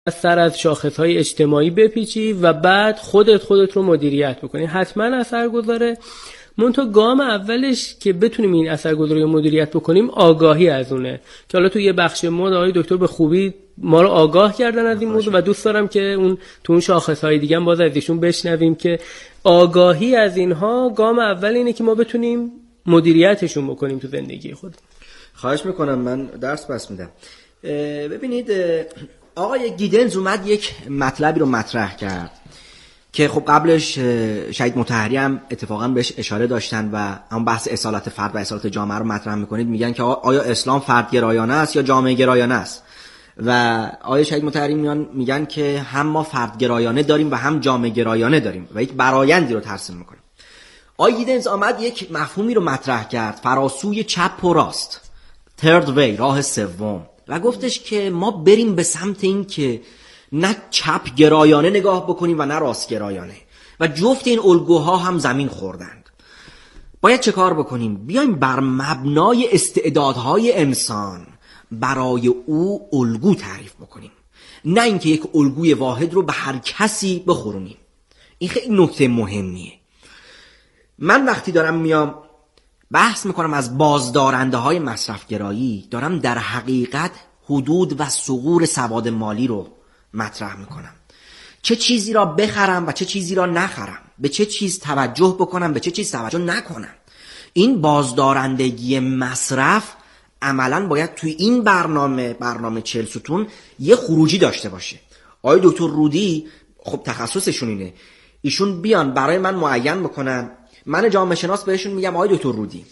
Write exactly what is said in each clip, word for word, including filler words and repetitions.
سر از شاخصهای اجتماعی بپیچی و بعد خودت خودت رو مدیریت بکنی. حتما اثر گذاره. منتها گام اولش که بتونیم این اثرگذاری رو مدیریت بکنیم آگاهی از اونه، که حالا تو یه بخش ما آقای دکتر به خوبی ما رو آگاه کردن از این موضوع و دوست دارم که اون تو اون شاخص‌های دیگه هم باز از ایشون بشنویم که آگاهی از اینها گام اول اینه که ما بتونیم مدیریتشون بکنیم تو زندگی خود. خواهش میکنم، من درس پس میدم. ببینید آقای گیدنز اومد یک مطلبی رو مطرح کرد که خب قبلش شهید مطهری هم اتفاقا بهش اشاره داشتن و هم بحث اصالت فرد و اصالت جامعه رو مطرح میکنید. میگن که آیا اسلام فردگرایانه است یا جامعه گرایانه است؟ و آیا شهید مطهری میان میگن که هم ما فردگرایانه داریم و هم جامعه گرایانه داریم و یک برآیندی رو ترسیم میکنیم. آقای گیدنز آمد یک مفهومی رو مطرح کرد، فراسوی چپ و راست، third way، راه سوم، و گفتش که ما بریم به سمت این که نه چپ گرایانه نگاه بکنیم و نه راست گرایانه، و جفت این الگوها هم زمین خوردند. باید چه کار بکنیم؟ بیایم بر مبنای استعدادهای انسان برای او الگو تعریف بکنیم، نه اینکه یک الگوی واحد رو به هر کسی بخورونیم. این خیلی نکته مهمیه. من وقتی دارم میام بحث میکنم از بازدارنده های مصرفگرایی، دارم در حقیقت حدود و ثغور سواد مالی رو مطرح میکنم. چه چیزی را بخرم و چه چیزی را نخرم، به چه چیز توجه بکنم، به چه چیز توجه نکنم. این بازدارندگی مصرف عملاً باید توی این برنامه برنامه چهل ستون یه خروجی داشته باشه. آقای دکتر رودی خب تخصصشون اینه، ایشون بیان برای من معین بکنن، من جامعه شناس بهشون میگم آقای دکتر رودی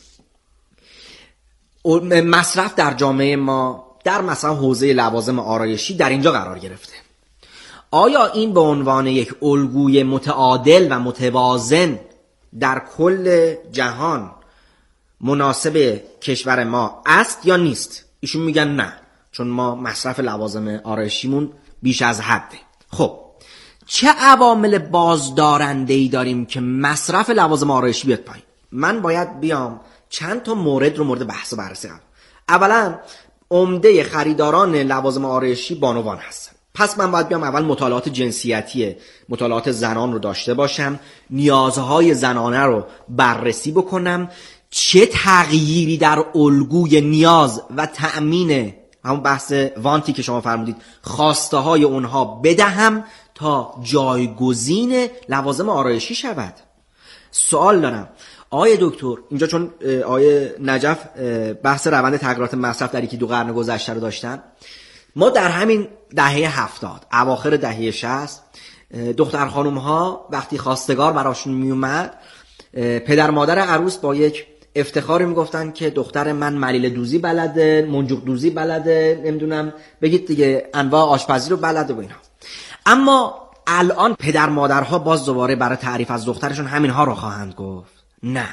مصرف در جامعه ما در مثلا حوزه لوازم آرایشی در اینجا قرار گرفته. آیا این به عنوان یک الگوی متعادل و متوازن در کل جهان مناسب کشور ما است یا نیست؟ ایشون میگن نه، چون ما مصرف لوازم آرایشیمون بیش از حده. خب چه عوامل بازدارنده‌ای داریم که مصرف لوازم آرایشی بیاد پایین؟ من باید بیام چند تا مورد رو مورد بحث و بررسی کنم. اولا عمده خریداران لوازم آرایشی بانوان هستن، پس من باید بیام اول مطالعات جنسیتی مطالعات زنان رو داشته باشم، نیازهای زنانه رو بررسی بکنم، چه تغییری در الگوی نیاز و تأمین همون بحث وانتی که شما فرمودید خواسته های اونها بدهم تا جایگزین لوازم آرایشی شود. سوال دارم آقای دکتر، اینجا چون آقای نجف بحث روند تغییرات مصرف در یکی دو قرن گذشته رو داشتن، ما در همین دهه هفتاد اواخر دهه شصت دختر خانم ها وقتی خواستگار براشون می اومد، پدر مادر عروس با یک افتخاری میگفتن که دختر من ملیل دوزی بلده، منجوق دوزی بلده، نمیدونم بگید دیگه انواع آشپزی رو بلده و اینا. اما الان پدر مادرها باز دوباره برای تعریف از دخترشون همینها رو خواهند گفت. نه.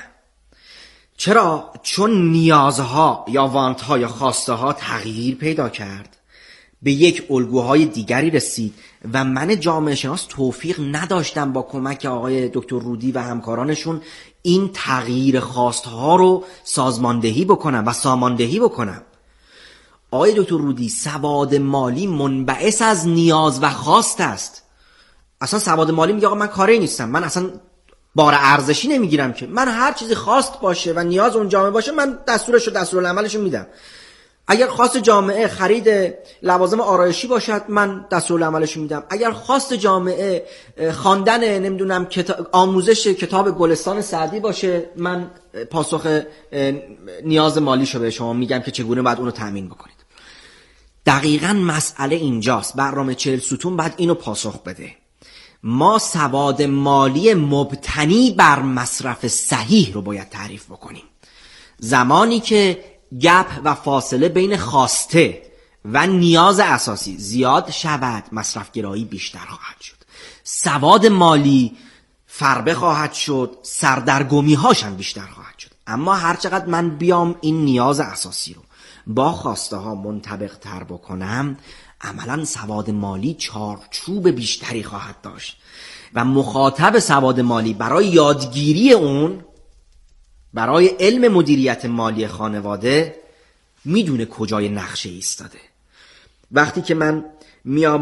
چرا؟ چون نیازها یا وانتها یا خواسته ها تغییر پیدا کرد، به یک الگوهای دیگری رسید و من جامعه شناس توفیق نداشتم با کمک آقای دکتر رودی و همکارانشون این تغییر خواسته ها رو سازماندهی بکنم و ساماندهی بکنم. آقای دکتر رودی سواد مالی منبعث از نیاز و خواست است. اصلا سواد مالی میگه آقا من کاری نیستم، من اصلا بار ارزشی نمیگیرم که، من هر چیزی خواست باشه و نیاز اون جامعه باشه من دستورش و دستورالعملش میدم. اگر خواست جامعه خرید لوازم آرایشی باشد من دستورالعملش میدم، اگر خواست جامعه خواندن نمیدونم آموزش کتاب گلستان سعدی باشه من پاسخ نیاز مالیشو به شما میگم که چگونه باید اونو تامین بکنید. دقیقاً مسئله اینجاست. برنامه چهل ستون بعد اینو پاسخ بده. ما سواد مالی مبتنی بر مصرف صحیح رو باید تعریف بکنیم. زمانی که گپ و فاصله بین خواسته و نیاز اساسی زیاد شود، مصرفگرایی بیشتر خواهد شد، سواد مالی فربه خواهد شد، سردرگمی هاشم بیشتر خواهد شد. اما هر چقدر من بیام این نیاز اساسی رو با خواسته ها منطبق تر بکنم، عملا سواد مالی چارچوب بیشتری خواهد داشت و مخاطب سواد مالی برای یادگیری اون، برای علم مدیریت مالی خانواده میدونه کجای نقشه ایستاده. وقتی که من میام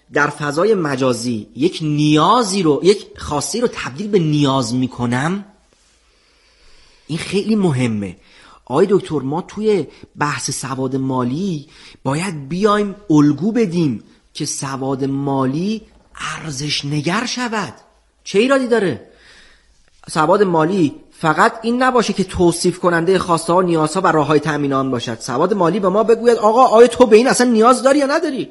در فضای مجازی یک نیازی رو، یک خواسته رو تبدیل به نیاز میکنم، این خیلی مهمه. آقای دکتر، ما توی بحث سواد مالی باید بیایم الگو بدیم که سواد مالی ارزش نگر شود. چه ایرادی داره؟ سواد مالی فقط این نباشه که توصیف کننده خواسته ها و نیازها و راههای تامین آن باشد. سواد مالی به ما بگوید آقا آیا تو به این اصلا نیاز داری یا نداری؟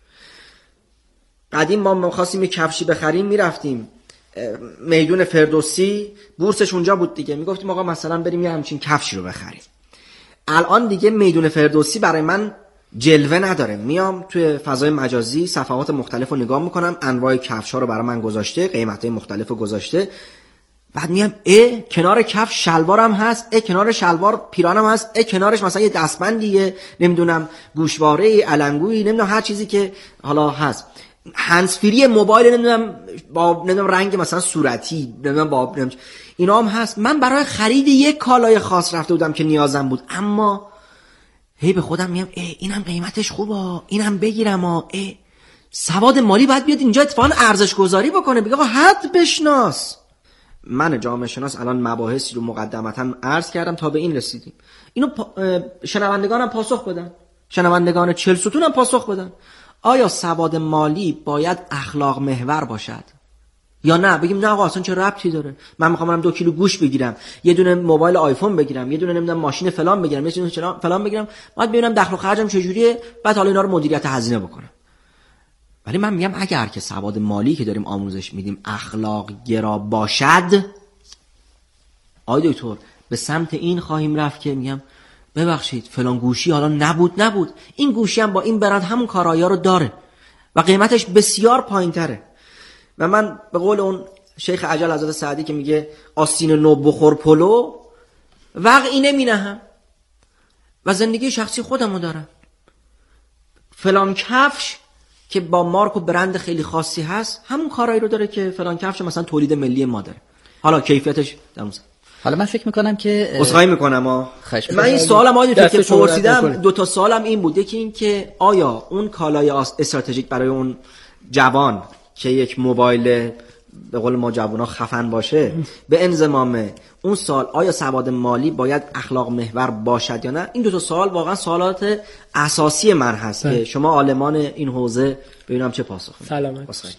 قدیم ما خواستیم یک کفشی بخریم، میرفتیم میدون فردوسی، بورسش اونجا بود دیگه، میگفتیم آقا مثلا بریم یه همچین کفشی رو بخریم. الان دیگه میدون فردوسی برای من جلوه نداره. میام توی فضای مجازی صفحات مختلف رو نگاه میکنم، انواع کفش ها رو برای من گذاشته، قیمتهای مختلف رو گذاشته. بعد میام اه کنار کفش شلوارم هست، اه کنار شلوار پیرانم هست، اه کنارش مثلا یه دستبندیه، نمیدونم گوشواره علنگویی، نمیدونم هر چیزی که حالا هست، هندزفری موبایل، نمیدونم با نمیدونم رنگ مثلا صورتی، نمیدونم با نمیدونم اینا هم هست. من برای خرید یک کالای خاص رفته بودم که نیازم بود، اما هی به خودم میگم اینم قیمتش خوبه، اینم بگیرم. ها سواد مالی باید بیاد اینجا اتفاقا ارزش گذاری بکنه، بگه آقا حد بشناس. من جامعه شناس الان مباحثی رو مقدمتا عرض کردم تا به این رسیدیم. اینو شنوندگانم پاسخ بدن، شنوندگان چهل ستونم پاسخ بدن. آیا سواد مالی باید اخلاق محور باشد یا نه؟ بگیم نه آقا اصلا چه ربطی داره، من میخوام برم دو کیلو گوشت بگیرم، یه دونه موبایل آیفون بگیرم، یه دونه نمیدونم ماشین فلان بگیرم، یه دونه فلان بگیرم، بعد ببینم دخل و خرجم چجوریه، بعد حالا اینا رو مدیریت هزینه بکنم. ولی من میگم اگر که سواد مالی که داریم آموزش میدیم اخلاق گرا باشد، آقای دکتر به سمت این خواهیم رفت که میگم ببخشید فلان گوشی حالا نبود نبود این گوشی هم با این برند همون کارایی رو داره و قیمتش بسیار پایین‌تره. و من به قول اون شیخ عجل حضرت سعدی که میگه آستین نو بخور پلو، وقعی نمینهم و زندگی شخصی خودمو دارم. فلان کفش که با مارک و برند خیلی خاصی هست همون کارایی رو داره که فلان کفش مثلا تولید ملی ما داره، حالا کیفیتش دموزه. حالا من فکر میکنم که عذرخواهی میکنم ها من این سوالم آید که پرسیدم، دو تا سوالم این بود. یکی این که آیا اون کالای استراتژیک برای اون جوان که یک موبایل به قول ما جوونا خفن باشه به انضمام اون سال، آیا سواد مالی باید اخلاق محور باشد یا نه؟ این دو تا سوال واقعا سوالات اساسی من هست که شما عالمان این حوزه ببینم چه پاسخ میدید. سلامت.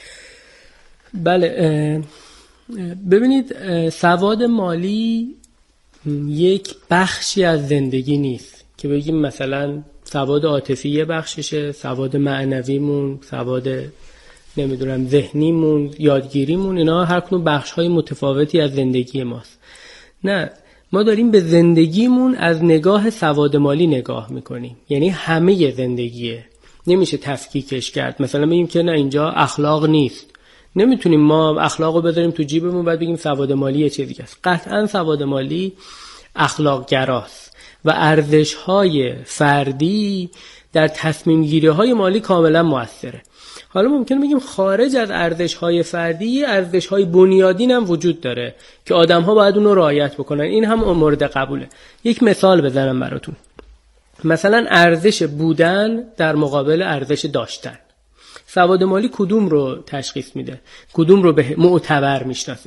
بله ببینید سواد مالی یک بخشی از زندگی نیست که بگیم مثلا سواد عاطفی یه بخششه، سواد معنویمون، سواد نمیدونم ذهنیمون، یادگیریمون، اینا هر کدوم بخش‌های متفاوتی از زندگی ماست. نه، ما داریم به زندگیمون از نگاه سواد مالی نگاه میکنیم، یعنی همه زندگیه، نمیشه تفکیکش کرد. مثلا میگیم که نه اینجا اخلاق نیست، نمیتونیم ما اخلاقو بذاریم تو جیبمون بعد بگیم سواد مالی یه چیز دیگه است. قطعا سواد مالی اخلاق گراست و ارزش‌های فردی در تصمیم گیری‌های مالی کاملا موثره. حالا ممکنه بگیم خارج از ارزش‌های فردی ارزش‌های بنیادین هم وجود داره که آدم‌ها باید اون رو رعایت بکنن، این هم مورد قبوله. یک مثال بزنم براتون. مثلا ارزش بودن در مقابل ارزش داشتن. سواد مالی کدوم رو تشخیص میده؟ کدوم رو به معتبر میشناسه؟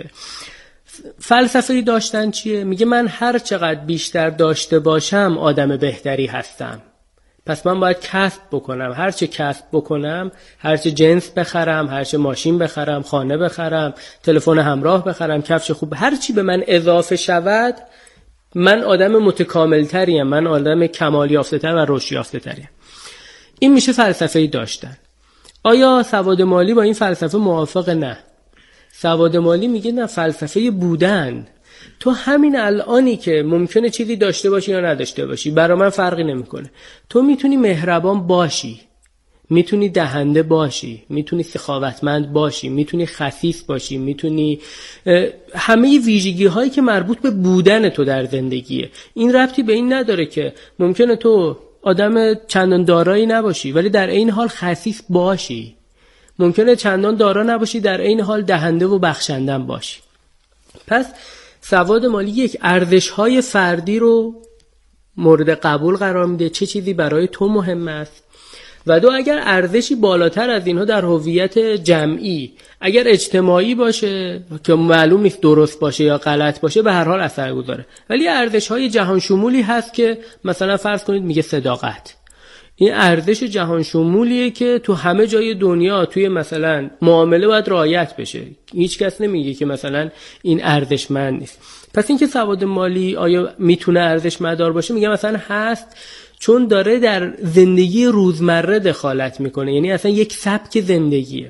فلسفه داشتن چیه؟ میگه من هر چقدر بیشتر داشته باشم آدم بهتری هستم، پس من باید کسب بکنم. هر چه کسب بکنم، هر چه جنس بخرم، هر چه ماشین بخرم، خانه بخرم، تلفن همراه بخرم، کفش خوب، هر چی به من اضافه شود من آدم متکامل تریم، من آدم کمال یافته تر و رشد یافته تریم. این میشه فلسفه داشتن. آیا سواد مالی با این فلسفه موافق؟ نه. سواد مالی میگه نه، فلسفه بودن. تو همین الانی که ممکنه چیزی داشته باشی یا نداشته باشی برای من فرقی نمیکنه. تو میتونی مهربان باشی، میتونی دهنده باشی، میتونی سخاوتمند باشی، میتونی خسیس باشی، میتونی همه ویژگی هایی که مربوط به بودن تو در زندگیه. این ربطی به این نداره که ممکنه تو آدم چندان دارایی نباشی ولی در این حال خسیس باشی، ممکنه چندان دارا نباشی در این حال دهنده و بخشندم باشی. پس سواد مالی یک ارزش‌های فردی رو مورد قبول قرار میده، چه چیزی برای تو مهم است و دو اگر ارزشی بالاتر از اینها در هویت جمعی اگر اجتماعی باشه که معلوم نیست درست باشه یا غلط باشه به هر حال اثر گذاره. ولی ارزش‌های جهان شمولی هست که مثلا فرض کنید میگه صداقت، این ارزش جهان شمولیه که تو همه جای دنیا توی مثلا معامله باید رعایت بشه. هیچ کس نمیگه که مثلا این ارزشمند نیست. پس اینکه سواد مالی آیا میتونه ارزشمندار باشه، میگم مثلا هست، چون داره در زندگی روزمره دخالت میکنه، یعنی اصلا یک سبک زندگیه.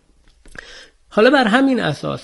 حالا بر همین اساس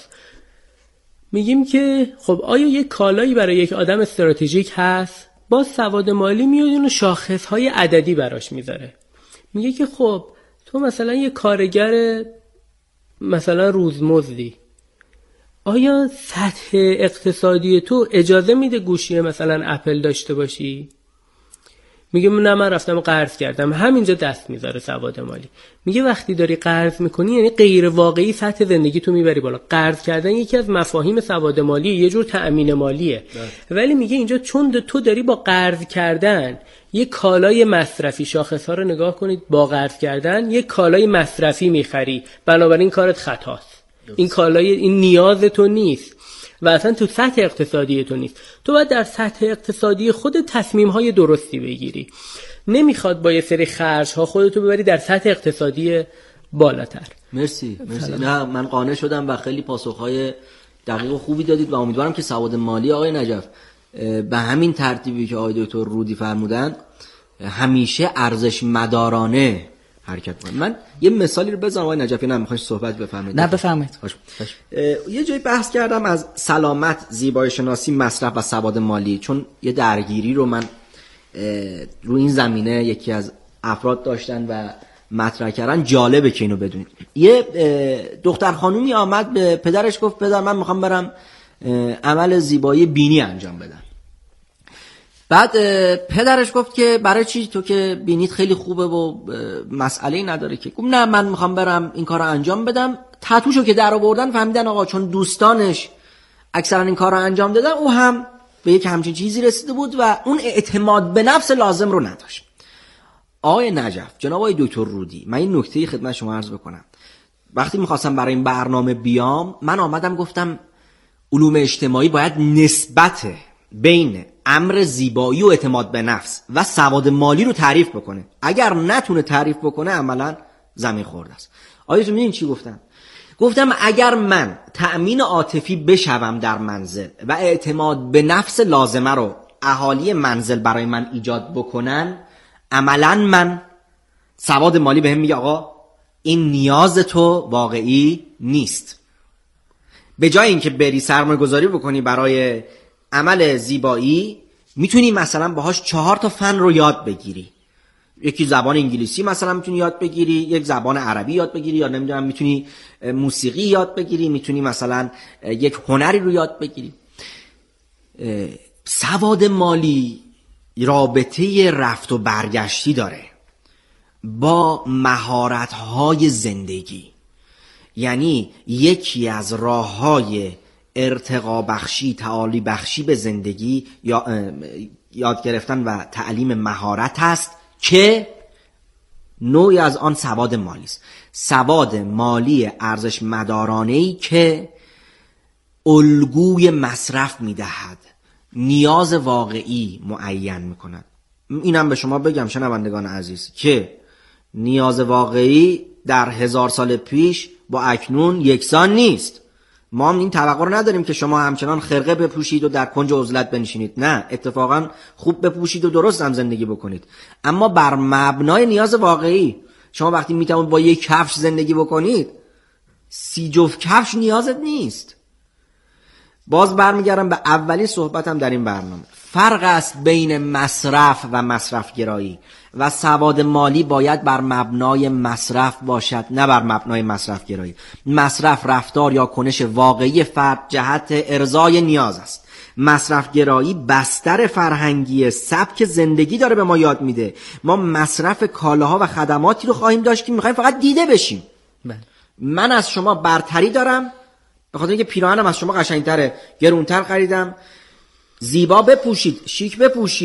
میگیم که خب آیا یک کالایی برای یک آدم استراتژیک هست؟ با سواد مالی میاد اون شاخصهای عددی براش میذاره. میگه که خب تو مثلا یه کارگر مثلا روزمزدی، آیا سطح اقتصادی تو اجازه میده گوشی مثلا اپل داشته باشی؟ میگه نه من رفتم قرض کردم. همینجا دست میذاره سواد مالی. میگه وقتی داری قرض میکنی یعنی غیر واقعی سطح زندگی تو میبری بالا. قرض کردن یکی از مفاهیم سواد مالی، یه جور تأمین مالیه. ده. ولی میگه اینجا چون تو داری با قرض کردن یه کالای مصرفی، شاخص‌ها رو نگاه کنید، با قرض کردن یه کالای مصرفی میخری، بنابراین کارت خطاست. ده. این کالای این نیاز تو نیست و اصلا تو سطح اقتصادی تو نیست. تو باید در سطح اقتصادی خود تصمیم‌های درستی بگیری. نمیخواد با یه سری خرج‌ها خودتو ببری در سطح اقتصادی بالاتر. مرسی مرسی. نه من قانع شدم و خیلی پاسخ‌های دقیق و خوبی دادید و امیدوارم که سواد مالی آقای نجف به همین ترتیبی که آقای دکتر رودی فرمودن همیشه ارزش مدارانه حرکت کنه. من یه مثالی رو بزنم آقای نجفی، نه میخواین صحبت بفرمایید؟ نه بفرمایید. خوش. خوش. یه جایی بحث کردم از سلامت، زیبایی شناسی، مصرف و سواد مالی، چون یه درگیری رو من رو این زمینه یکی از افراد داشتن و مطرح کردن. جالبه که اینو بدونید. یه دختر خانومی آمد به پدرش گفت پدر من میخوام برم عمل زیبایی بینی انجام بدم. بعد پدرش گفت که برای چی؟ تو که بینیت خیلی خوبه و مسئله‌ای نداره که. گفت نه من میخوام برم این کار رو انجام بدم. تتوشو که در آوردن فهمیدن آقا چون دوستانش اکثرا این کار رو انجام دادن او هم به یک همچین چیزی رسیده بود و اون اعتماد به نفس لازم رو نداشت. آقای نجف، جناب آقای دکتر رودی، من این نکته خدمت شما عرض بکنم. وقتی میخواستم برای این برنامه بیام من آمدم گفتم علوم اجتماعی باید نسبت بین امر زیبایی و اعتماد به نفس و سواد مالی رو تعریف بکنه. اگر نتونه تعریف بکنه عملا زمین خورده است. آیا تو میدونین چی گفتم؟ گفتم اگر من تأمین عاطفی بشوم در منزل و اعتماد به نفس لازمه رو اهالی منزل برای من ایجاد بکنن، عملا من سواد مالی بهم میگه آقا این نیاز تو واقعی نیست. به جای اینکه بری سرمایه گذاری بکنی برای عمل زیبایی، میتونی مثلا باهاش چهار تا فن رو یاد بگیری. یکی زبان انگلیسی مثلا میتونی یاد بگیری، یک زبان عربی یاد بگیری، یا نمیدونم میتونی موسیقی یاد بگیری، میتونی مثلا یک هنری رو یاد بگیری. سواد مالی رابطه رفت و برگشتی داره با مهارت‌های زندگی. یعنی یکی از راه‌های ارتقا بخشی، تعالی بخشی به زندگی یا یاد گرفتن و تعلیم مهارت است که نوعی از آن سواد مالی است. سواد مالی ارزش مدارانه‌ای که الگوی مصرف می‌دهد، نیاز واقعی معین می‌کند. اینم به شما بگم شنوندگان عزیز که نیاز واقعی در هزار سال پیش با اکنون یکسان نیست. ما هم این توقع رو نداریم که شما همچنان خرقه بپوشید و در کنج عزلت بنشینید. نه، اتفاقا خوب بپوشید و درست هم زندگی بکنید، اما بر مبنای نیاز واقعی. شما وقتی میتونید با یک کفش زندگی بکنید، سی جفت کفش نیازت نیست. باز برمیگردم به اولی صحبتم در این برنامه. فرق است بین مصرف و مصرف گرایی و سواد مالی باید بر مبنای مصرف باشد، نه بر مبنای مصرف گرایی. مصرف رفتار یا کنش واقعی فرد جهت ارضای نیاز است. مصرف گرایی بستر فرهنگی سبک زندگی داره به ما یاد میده. ما مصرف کالاها و خدماتی رو خواهیم داشت که میخوایم فقط دیده بشیم. بله. من از شما برتری دارم به خاطر اینکه پیراهنم از شما قشنگتره، گرونتر خریدم. زیبا بپوشید، شیک بپوشید،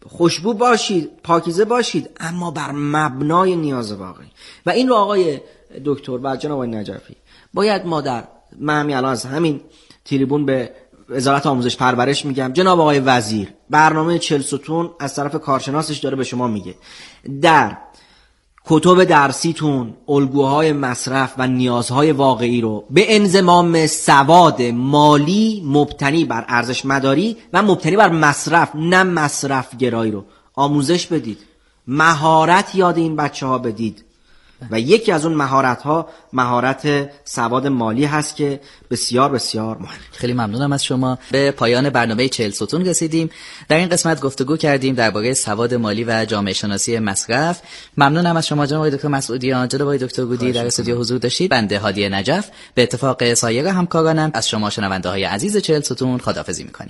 خوشبو باشید، پاکیزه باشید، اما بر مبنای نیاز واقعی. و این رو آقای دکتر و جناب آقای نجفی باید ما در من همین الان از همین تریبون به وزارت آموزش پرورش میگم، جناب آقای وزیر برنامه چهل ستون از طرف کارشناسش داره به شما میگه در کتب درسیتون الگوهای مصرف و نیازهای واقعی رو به انضمام سواد مالی مبتنی بر ارزش مداری و مبتنی بر مصرف نه مصرف گرایی رو آموزش بدید، مهارت یاد این بچه ها بدید. و یکی از اون مهارت ها مهارت سواد مالی هست که بسیار بسیار مهم. خیلی ممنونم از شما. به پایان برنامه چهل ستون رسیدیم. در این قسمت گفتگو کردیم درباره سواد مالی و جامعه شناسی مصرف. ممنونم از شما جناب آقای دکتر مسعودیان، جناب آقای دکتر گودی در استودیو حضور داشتید. بنده هادی نجف به اتفاق سایر همکارانم از شما شنونده های عزیز چهل ستون خداحافظی می‌کنیم.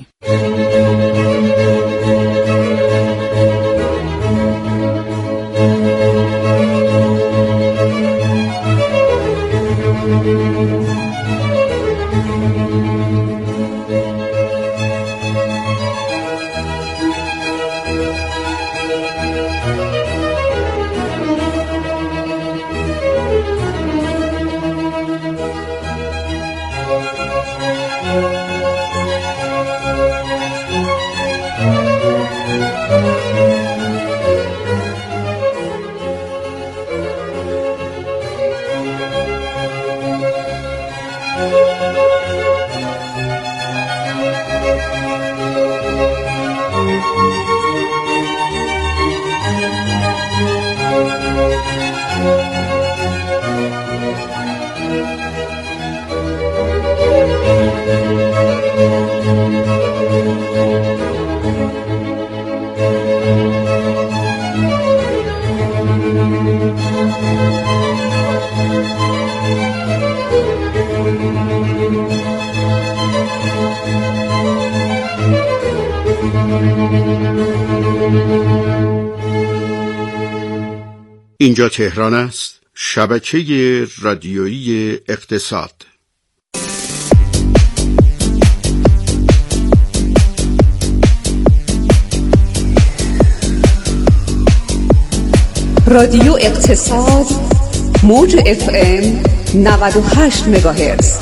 اینجا تهران است، شبکه رادیویی اقتصاد. رادیو اقتصاد موج اف ام نود و هشت مگاهرتز.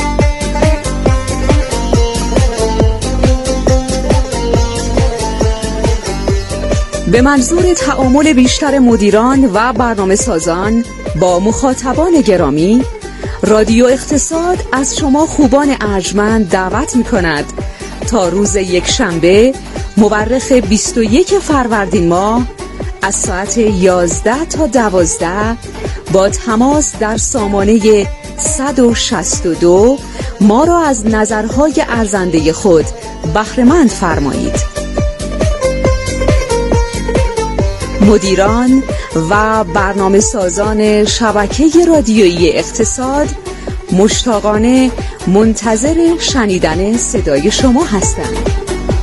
به منظور تعامل بیشتر مدیران و برنامه سازان با مخاطبان گرامی، رادیو اقتصاد از شما خوبان ارجمند دعوت می کند تا روز یک شنبه مورخ بیست و یک فروردین ماه از ساعت یازده تا دوازده با تماس در سامانه صد و شصت و دو ما را از نظرهای ارزنده خود بهره‌مند فرمایید. مدیران و برنامه سازان شبکه رادیویی اقتصاد مشتاقانه منتظر شنیدن صدای شما هستند.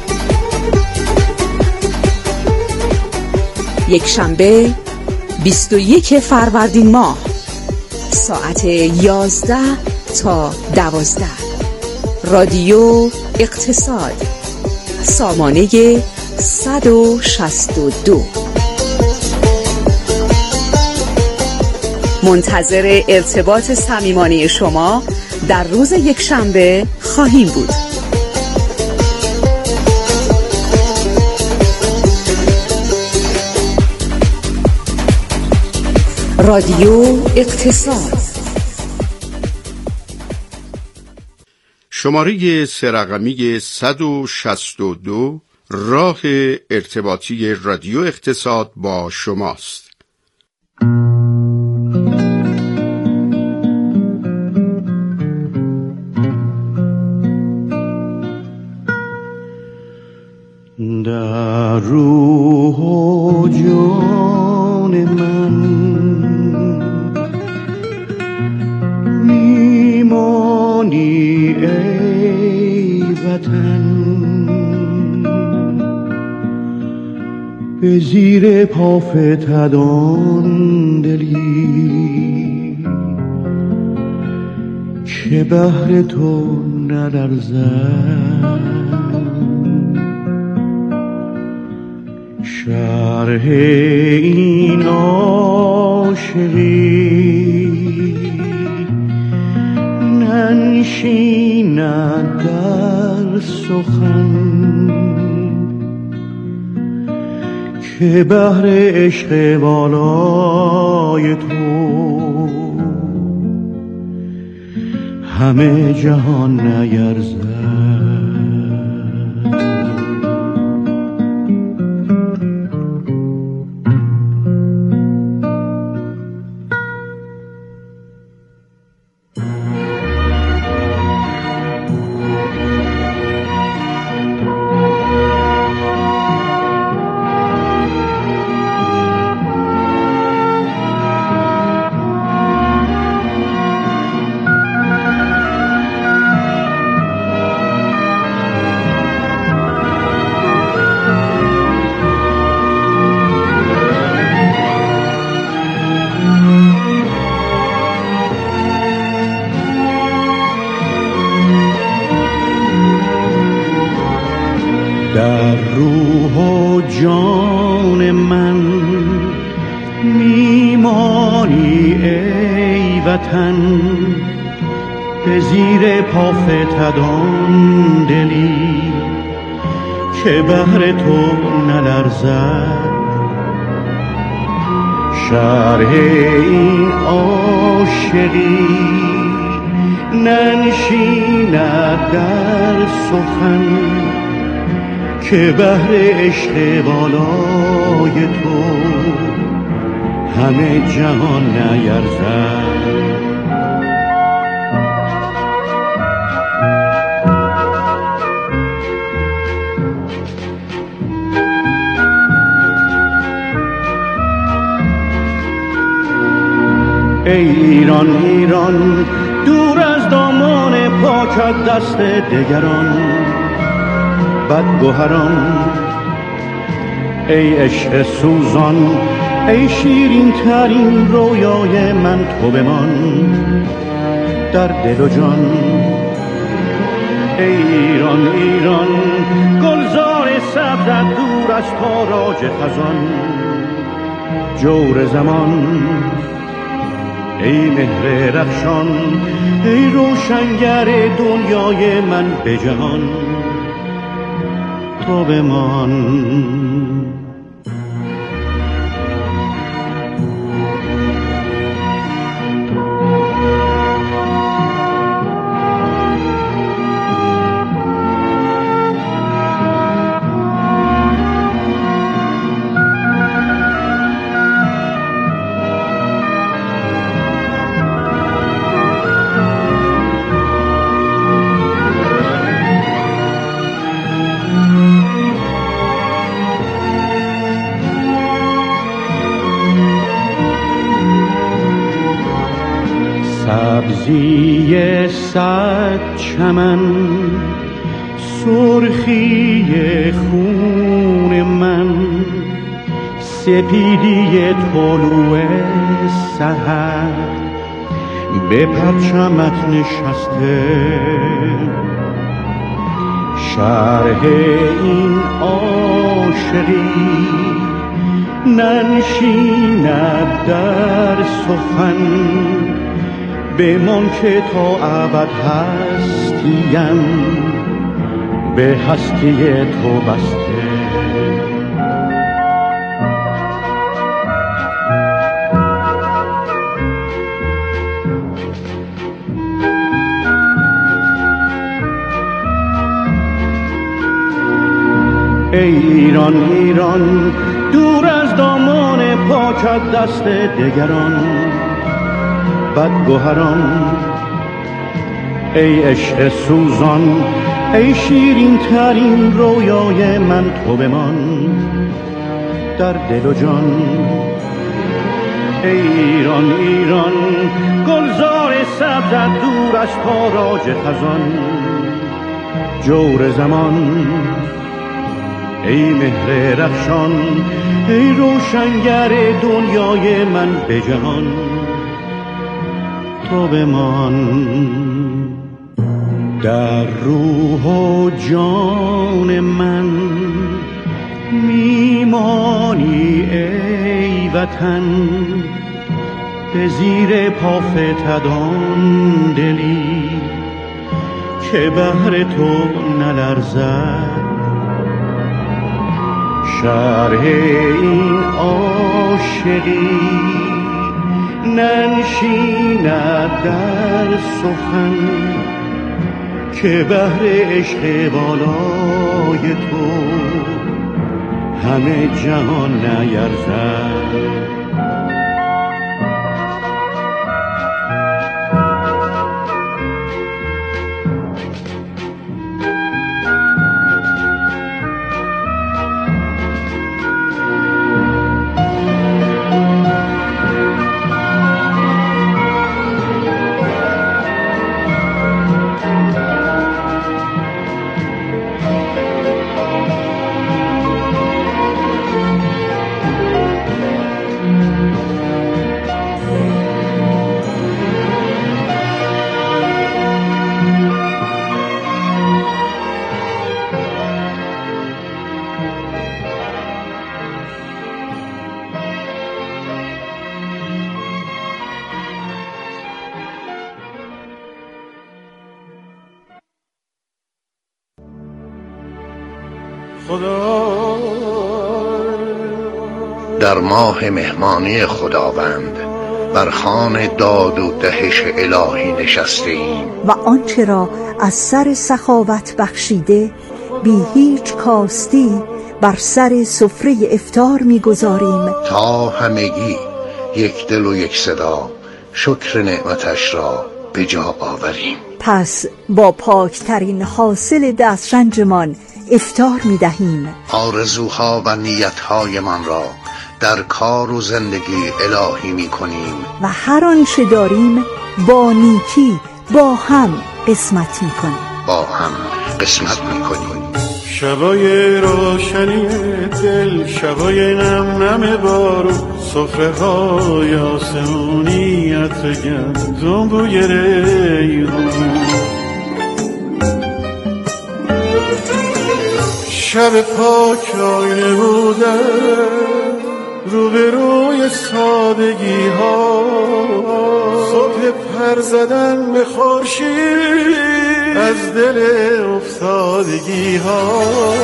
یک شنبه بیست و یک فروردین ماه ساعت یازده تا دوازده رادیو اقتصاد سامانه صد و شصت و دو. منتظر ارتباط صمیمانه شما در روز یک شنبه خواهیم بود. رادیو اقتصاد. شماره سه رقمی صد و شصت و دو راه ارتباطی رادیو اقتصاد با شماست. در روح و جان من میمانی ای وطن، به زیر پا فتدان دلی که بهر تو نلرزد. شرح این عاشقی ننشیند در سخن که بحر عشق والای تو همه جهان نیرزد. در روح و جان من میمانی ای وطن، به زیر پا فتدان دلی که بهر تو نلرزد. شرح این عاشقی ننشیند در سخن که بهر عشق بالای تو همه جهان نیرزد. ای ایران ایران دور از دامان پاکت دست دگران بدگوهران، ای عشق سوزان ای شیرین ترین رویای من تو بمان در دل و جان. ای ایران ایران گلزار سبزت دور از تاراج خزان جور زمان. ای مهر رخشان ای روشنگر دنیای من به جهان تو بمان. سبزی صد چمن سرخی خون من، سپیدی طلوع سحر به پرچمت نشسته. شرح این عاشقی ننشیند در سخن بمان که تا ابد هستیم به هستی تو بسته. ای ایران ایران دور از دامان پاکت دست دگران بدگوهران، ای عشق سوزان ای شیرین ترین رویای من تو بمان در دل و جان. ای ایران ایران گلزار سبزت دور از تاراج خزان جور زمان. ای مهر رخشان ای روشنگر دنیای من به جهان تو بمان. در روح و جان من میمانی ای وطن به زیر پا فتدان دلی که بهر تو نلرزد شرح این عاشقی ننشیند در سخن که بهر عشق بالای تو همه جهان نیرزد. در ماه مهمانی خداوند بر خوان داد و دهش الهی نشسته ایم و آنچه را از سر سخاوت بخشیده بی هیچ کاستی بر سر سفره افطار می‌گذاریم تا همگی یک دل و یک صدا شکر نعمتش را به جا آوریم. پس با پاکترین حاصل دسترنجمان افطار می‌دهیم. آرزوها و نیت‌های من را در کار و زندگی الهی می‌کنیم و هر آنچه داریم با نیکی با هم قسمت می‌کنیم. با هم قسمت می‌کنیم. شبای روشنی دل، شبای نم نم بارون، سفره های آسمونی عطر گندم بوی ریحون، شب پاک آینه بودن روبروی سادگی ها، صبح پر زدن به خورشید از دل افتادگی ها.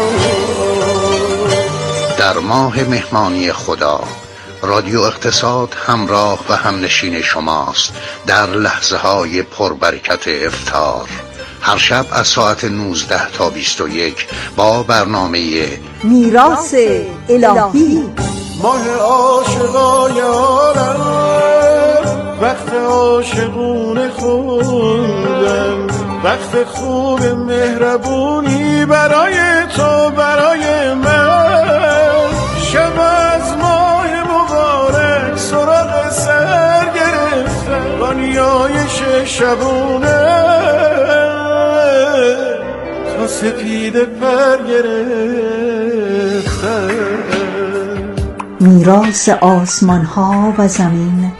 در ماه مهمانی خدا رادیو اقتصاد همراه و همنشین شماست در لحظه های پربرکت افطار. هر شب از ساعت نوزده تا بیست و یک با برنامه میراث الهی. ماه عاشقای عالم، وقت عاشقونه خوندن، وقت خوب مهربونی برای تو برای من. شب از ماه مبارک سراغ سر گرفتن، با نیایش شبونه تا سپید پر گرفتن. میراث آسمان ها و زمین